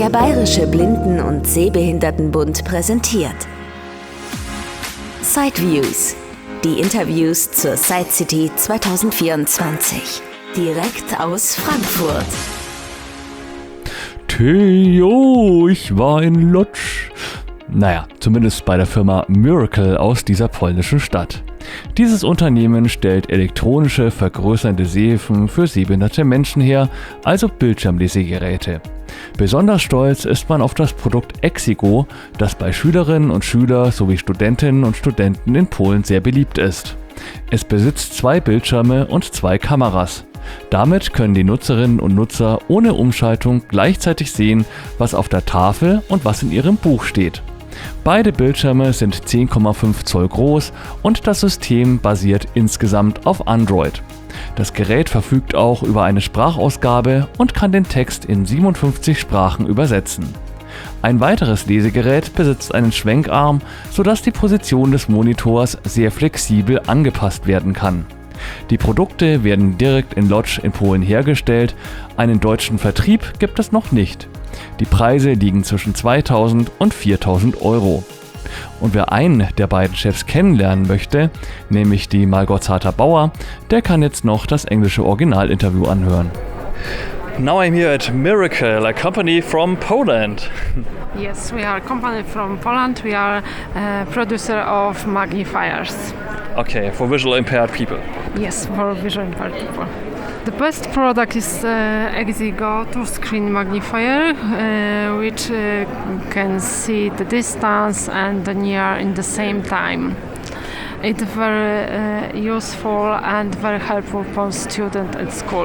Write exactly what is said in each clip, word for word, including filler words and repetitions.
Der Bayerische Blinden- und Sehbehindertenbund präsentiert Sideviews, die Interviews zur Side City zwanzig vierundzwanzig, direkt aus Frankfurt. Theo, ich war in Łódź. Naja, zumindest bei der Firma Miracle aus dieser polnischen Stadt. Dieses Unternehmen stellt elektronische vergrößernde Sehhilfen für sehbehinderte Menschen her, also Bildschirmlesegeräte. Besonders stolz ist man auf das Produkt Exigo, das bei Schülerinnen und Schülern sowie Studentinnen und Studenten in Polen sehr beliebt ist. Es besitzt zwei Bildschirme und zwei Kameras. Damit können die Nutzerinnen und Nutzer ohne Umschaltung gleichzeitig sehen, was auf der Tafel und was in ihrem Buch steht. Beide Bildschirme sind zehn Komma fünf Zoll groß und das System basiert insgesamt auf Android. Das Gerät verfügt auch über eine Sprachausgabe und kann den Text in siebenundfünfzig Sprachen übersetzen. Ein weiteres Lesegerät besitzt einen Schwenkarm, sodass die Position des Monitors sehr flexibel angepasst werden kann. Die Produkte werden direkt in Łódź in Polen hergestellt, einen deutschen Vertrieb gibt es noch nicht. Die Preise liegen zwischen zweitausend und viertausend Euro. Und wer einen der beiden Chefs kennenlernen möchte, nämlich die Malgorzata Bauer, der kann jetzt noch das englische Originalinterview anhören. Now I'm here at Miracle, a company from Poland. Yes, we are a company from Poland. We are a producer of magnifiers. Okay, for visual impaired people. Yes, for visual impaired people. The best product is uh, Exigo two-screen magnifier, uh, which uh, can see the distance and the near in the same time. It's very uh, useful and very helpful for students at school.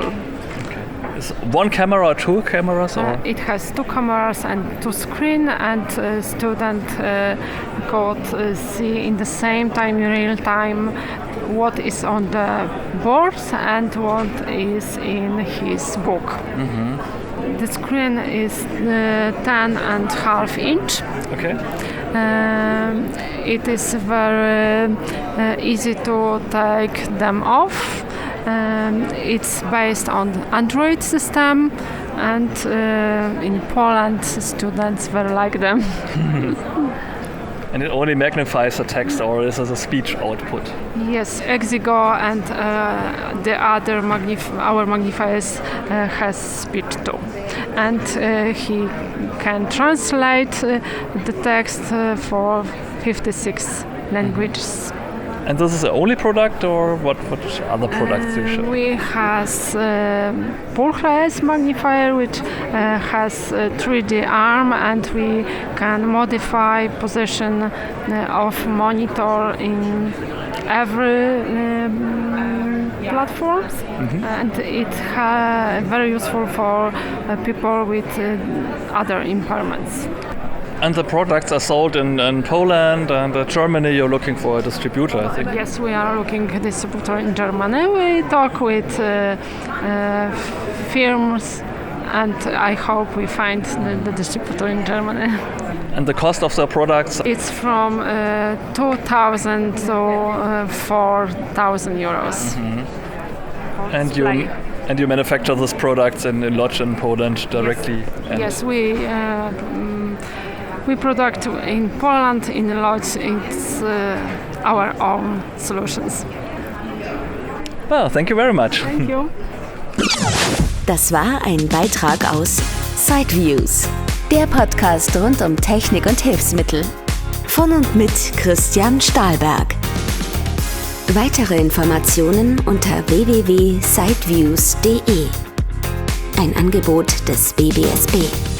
Is one camera or two cameras? Or? Uh, it has two cameras and two screens, and uh, student uh, could uh, see in the same time, in real time, what is on the board and what is in his book. Mm-hmm. The screen is uh, ten and a half inch. Okay. Um, it is very uh, easy to take them off. Um, it's based on Android system, and uh, in Poland students very like them. And it only magnifies the text, or is it a speech output? Yes, Exigo and uh, the other magnif- our magnifiers uh, has speech too, and uh, he can translate uh, the text uh, for fifty-six languages. And this is the only product, or what, what other products do you show? Uh, we has uh, Pulse magnifier, which uh, has a three D arm, and we can modify position uh, of monitor in every um, platforms, mm-hmm. and it's uh, very useful for uh, people with uh, other impairments. And the products are sold in, in Poland and uh, Germany. You're looking for a distributor, I think. Yes, we are looking for a distributor in Germany. We talk with uh, uh, firms, and I hope we find the, the distributor in Germany. And the cost of the products? It's from uh, two thousand to uh, four thousand euros. Mm-hmm. And you and you manufacture these products in, in Łódź in Poland directly? Yes, yes we. Uh, We product in Poland, in Łódź. It's uh, our own solutions. Well, thank you very much. Thank you. Das war ein Beitrag aus Sideviews, der Podcast rund um Technik und Hilfsmittel. Von und mit Christian Stahlberg. Weitere Informationen unter w w w punkt sideviews punkt d e. Ein Angebot des B B S B.